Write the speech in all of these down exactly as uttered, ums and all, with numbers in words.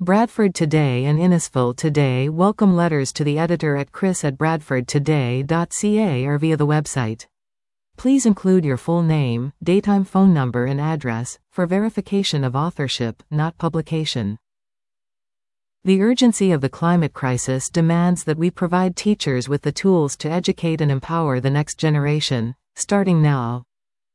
Bradford Today and Innisfil Today welcome letters to the editor at chris at bradford today dot c a or via the website. Please include your full name, daytime phone number and address, for verification of authorship, not publication. The urgency of the climate crisis demands that we provide teachers with the tools to educate and empower the next generation, starting now.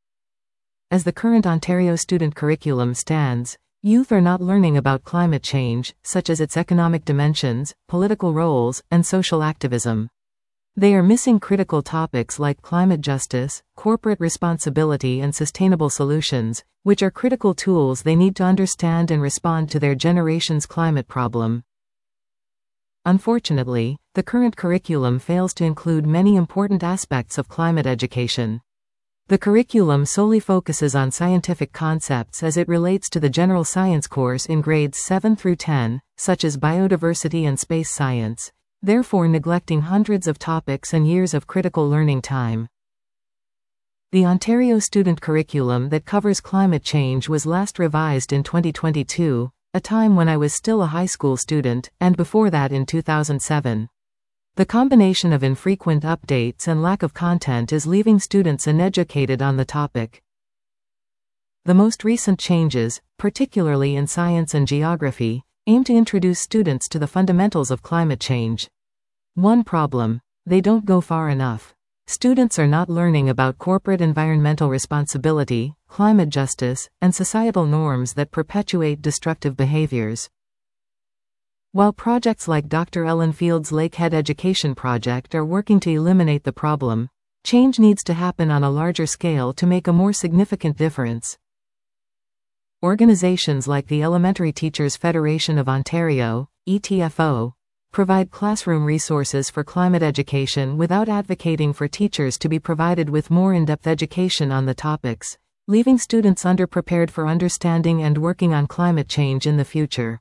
As the current Ontario student curriculum stands, youth are not learning about climate change, such as its economic dimensions, political roles, and social activism. They are missing critical topics like climate justice, corporate responsibility, and sustainable solutions, which are critical tools they need to understand and respond to their generation's climate problem. Unfortunately, the current curriculum fails to include many important aspects of climate education. The curriculum solely focuses on scientific concepts as it relates to the general science course in grades seven through ten, such as biodiversity and space science, therefore neglecting hundreds of topics and years of critical learning time. The Ontario student curriculum that covers climate change was last revised in twenty twenty-two, a time when I was still a high school student, and before that in two thousand seven. The combination of infrequent updates and lack of content is leaving students uneducated on the topic. The most recent changes, particularly in science and geography, aim to introduce students to the fundamentals of climate change. One problem: they don't go far enough. Students are not learning about corporate environmental responsibility, climate justice, and societal norms that perpetuate destructive behaviors. While projects like Doctor Ellen Field's Lakehead Education Project are working to eliminate the problem, change needs to happen on a larger scale to make a more significant difference. Organizations like the Elementary Teachers Federation of Ontario, E T F O, provide classroom resources for climate education without advocating for teachers to be provided with more in-depth education on the topics, leaving students underprepared for understanding and working on climate change in the future.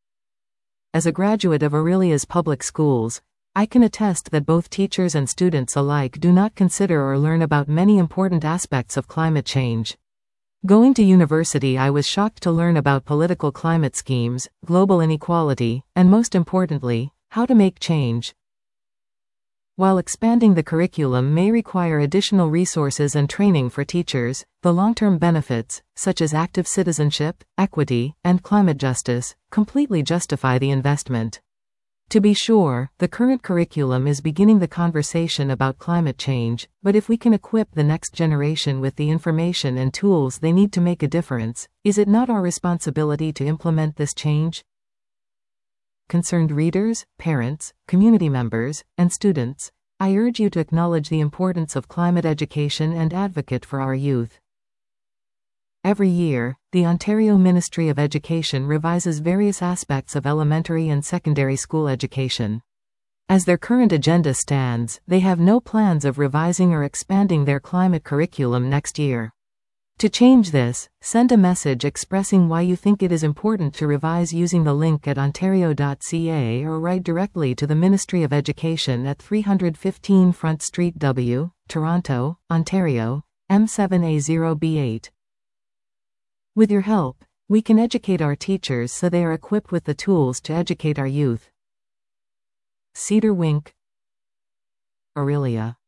As a graduate of Aurelia's public schools, I can attest that both teachers and students alike do not consider or learn about many important aspects of climate change. Going to university, I was shocked to learn about political climate schemes, global inequality, and most importantly, how to make change. While expanding the curriculum may require additional resources and training for teachers, the long-term benefits, such as active citizenship, equity, and climate justice, completely justify the investment. To be sure, the current curriculum is beginning the conversation about climate change, but if we can equip the next generation with the information and tools they need to make a difference, is it not our responsibility to implement this change? Concerned readers, parents, community members, and students, I urge you to acknowledge the importance of climate education and advocate for our youth. Every year, the Ontario Ministry of Education revises various aspects of elementary and secondary school education. As their current agenda stands, they have no plans of revising or expanding their climate curriculum next year. To change this, send a message expressing why you think it is important to revise using the link at ontario dot c a or write directly to the Ministry of Education at three fifteen Front Street W, Toronto, Ontario, M seven A zero B eight. With your help, we can educate our teachers so they are equipped with the tools to educate our youth. Cedar Wink, Aurelia.